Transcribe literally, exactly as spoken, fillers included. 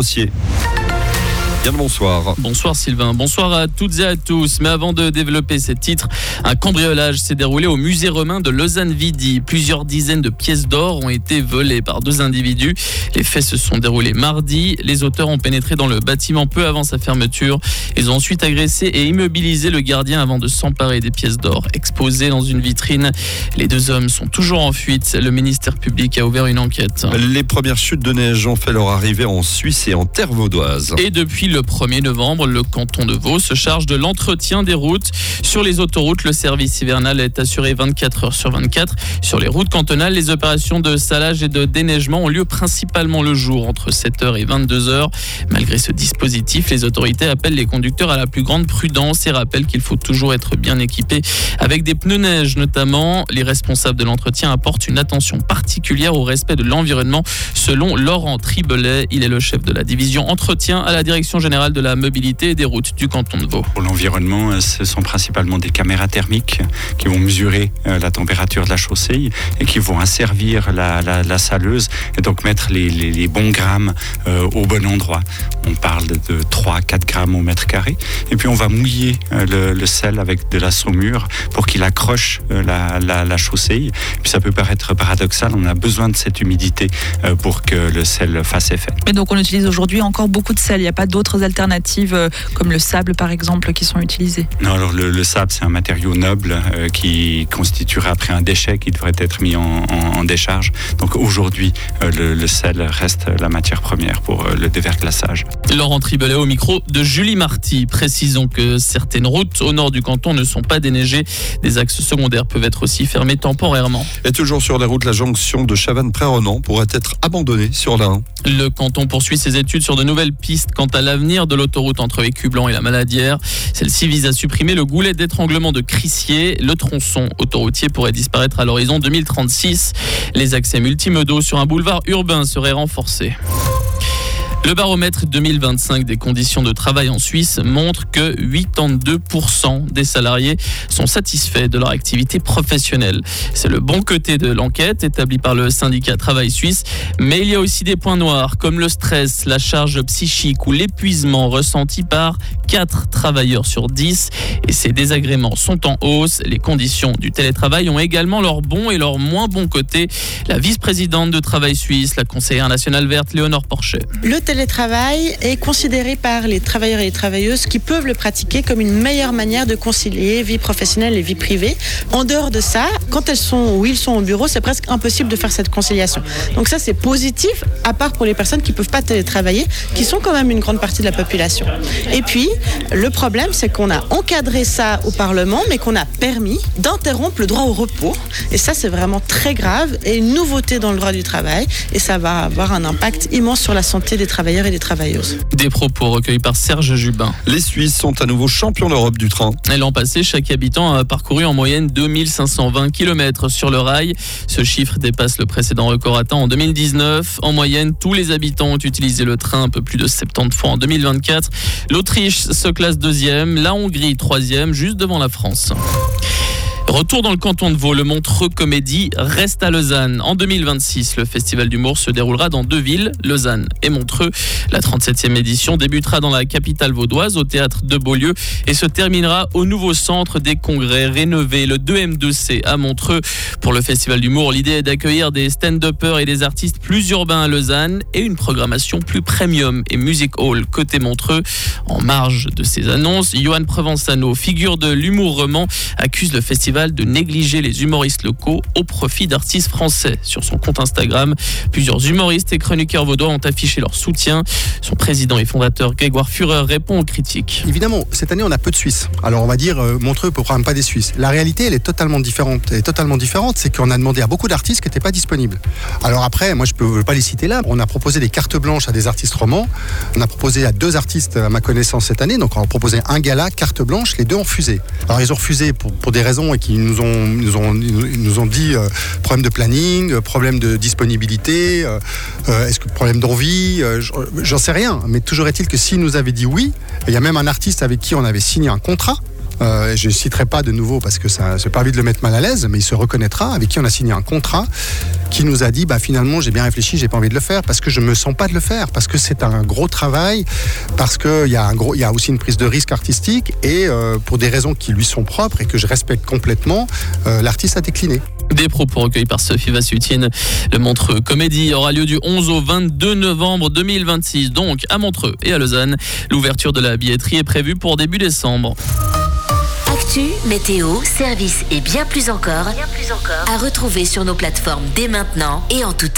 Rossier. Bien le bonsoir. Bonsoir Sylvain, bonsoir à toutes et à tous. Mais avant de développer ces titres, un cambriolage s'est déroulé au musée romain de Lausanne-Vidi. Plusieurs dizaines de pièces d'or ont été volées par deux individus. Les faits se sont déroulés mardi. Les auteurs ont pénétré dans le bâtiment peu avant sa fermeture. Ils ont ensuite agressé et immobilisé le gardien avant de s'emparer des pièces d'or exposées dans une vitrine. Les deux hommes sont toujours en fuite. Le ministère public a ouvert une enquête. Les premières chutes de neige ont fait leur arrivée en Suisse et en terre vaudoise. Et depuis le premier novembre, le canton de Vaud se charge de l'entretien des routes. Sur les autoroutes, le service hivernal est assuré vingt-quatre heures sur vingt-quatre. Sur les routes cantonales, les opérations de salage et de déneigement ont lieu principalement le jour, entre sept heures et vingt-deux heures. Malgré ce dispositif, les autorités appellent les conducteurs à la plus grande prudence et rappellent qu'il faut toujours être bien équipé avec des pneus neige notamment. Les responsables de l'entretien apportent une attention particulière au respect de l'environnement, selon Laurent Tribelet. Il est le chef de la division entretien à la direction générale de la mobilité et des routes du canton de Vaud. Pour l'environnement, ce sont principalement des caméras thermiques qui vont mesurer la température de la chaussée et qui vont asservir la, la, la saleuse et donc mettre les, les, les bons grammes euh, au bon endroit. On parle de trois à quatre grammes au mètre carré. Et puis on va mouiller le, le sel avec de la saumure pour qu'il accroche la, la, la chaussée. Et puis ça peut paraître paradoxal, on a besoin de cette humidité euh, pour que le sel fasse effet. Et donc on utilise aujourd'hui encore beaucoup de sel, il n'y a pas d'autres alternatives euh, comme le sable par exemple qui sont utilisées? Non, alors le, le sable c'est un matériau noble euh, qui constituerait après un déchet qui devrait être mis en, en, en décharge. Donc aujourd'hui euh, le, le sel reste la matière première pour euh, le déverglaçage. Laurent Tribelet au micro de Julie Marty. Précisons que certaines routes au nord du canton ne sont pas déneigées. Des axes secondaires peuvent être aussi fermés temporairement. Et toujours sur les routes, la jonction de Chavannes-Pré-Renan pourrait être abandonnée sur l'A un. Le canton poursuit ses études sur de nouvelles pistes quant à l'avenir de l'autoroute entre Écublanc et la Maladière. Celle-ci vise à supprimer le goulet d'étranglement de Crissier. Le tronçon autoroutier pourrait disparaître à l'horizon deux mille trente-six. Les accès multimodaux sur un boulevard urbain seraient renforcés. Le baromètre deux mille vingt-cinq des conditions de travail en Suisse montre que quatre-vingt-deux pour cent des salariés sont satisfaits de leur activité professionnelle. C'est le bon côté de l'enquête établie par le syndicat Travail Suisse, mais il y a aussi des points noirs comme le stress, la charge psychique ou l'épuisement ressenti par quatre travailleurs sur dix. Et ces désagréments sont en hausse. Les conditions du télétravail ont également leurs bons et leurs moins bons côtés. La vice-présidente de Travail Suisse, la conseillère nationale verte Léonore Porchet. Le télétravail est considéré par les travailleurs et les travailleuses qui peuvent le pratiquer comme une meilleure manière de concilier vie professionnelle et vie privée. En dehors de ça, quand elles sont ou ils sont au bureau, c'est presque impossible de faire cette conciliation. Donc ça, c'est positif, à part pour les personnes qui ne peuvent pas télétravailler, qui sont quand même une grande partie de la population. Et puis, le problème, c'est qu'on a encadré ça au Parlement, mais qu'on a permis d'interrompre le droit au repos. Et ça, c'est vraiment très grave et une nouveauté dans le droit du travail. Et ça va avoir un impact immense sur la santé des travailleurs et des travailleuses. Des propos recueillis par Serge Jubin. Les Suisses sont à nouveau champions d'Europe du train. Et l'an passé, chaque habitant a parcouru en moyenne deux mille cinq cent vingt kilomètres sur le rail. Ce chiffre dépasse le précédent record atteint en deux mille dix-neuf. En moyenne, tous les habitants ont utilisé le train un peu plus de soixante-dix fois en deux mille vingt-quatre. L'Autriche se classe deuxième, la Hongrie troisième, juste devant la France. Retour dans le canton de Vaud, le Montreux Comédie reste à Lausanne. En deux mille vingt-six, le festival d'humour se déroulera dans deux villes, Lausanne et Montreux. La trente-septième édition débutera dans la capitale vaudoise, au théâtre de Beaulieu, et se terminera au nouveau centre des congrès rénové, le deux M deux C à Montreux. Pour le festival d'humour, l'idée est d'accueillir des stand-uppers et des artistes plus urbains à Lausanne et une programmation plus premium et music hall côté Montreux. En marge de ces annonces, Johan Provenzano, figure de l'humour roman, accuse le festival de négliger les humoristes locaux au profit d'artistes français. Sur son compte Instagram, plusieurs humoristes et chroniqueurs vaudois ont affiché leur soutien. Son président et fondateur Grégoire Führer répond aux critiques. Évidemment, cette année on a peu de Suisses. Alors on va dire euh, Montreux ne programme pas des Suisses. La réalité elle est totalement différente. Elle est totalement différente, c'est qu'on a demandé à beaucoup d'artistes qui n'étaient pas disponibles. Alors après, moi je ne peux pas les citer là. On a proposé des cartes blanches à des artistes romans. On a proposé à deux artistes à ma connaissance cette année. Donc on a proposé un gala, carte blanche. Les deux ont refusé. Alors ils ont refusé pour, pour des raisons et qui nous ont, nous ont, nous ont dit euh, problème de planning, euh, problème de disponibilité, euh, euh, est-ce que problème d'envie, euh, j'en sais rien. Mais toujours est-il que s'ils nous avaient dit oui, il y a même un artiste avec qui on avait signé un contrat euh, je ne citerai pas de nouveau parce que ça c'est pas envie de le mettre mal à l'aise, mais il se reconnaîtra, avec qui on a signé un contrat qui nous a dit bah finalement j'ai bien réfléchi, j'ai pas envie de le faire parce que je me sens pas de le faire, parce que c'est un gros travail, parce que il y a un gros il y a aussi une prise de risque artistique et euh, pour des raisons qui lui sont propres et que je respecte complètement, euh, l'artiste a décliné. Des propos recueillis par Sophie Vassutine. Le Montreux Comédie aura lieu du onze au vingt-deux novembre deux mille vingt-six, donc à Montreux et à Lausanne. L'ouverture de la billetterie est prévue pour début décembre. Actu, météo, services et bien plus encore, bien plus encore à retrouver sur nos plateformes dès maintenant et en tout temps.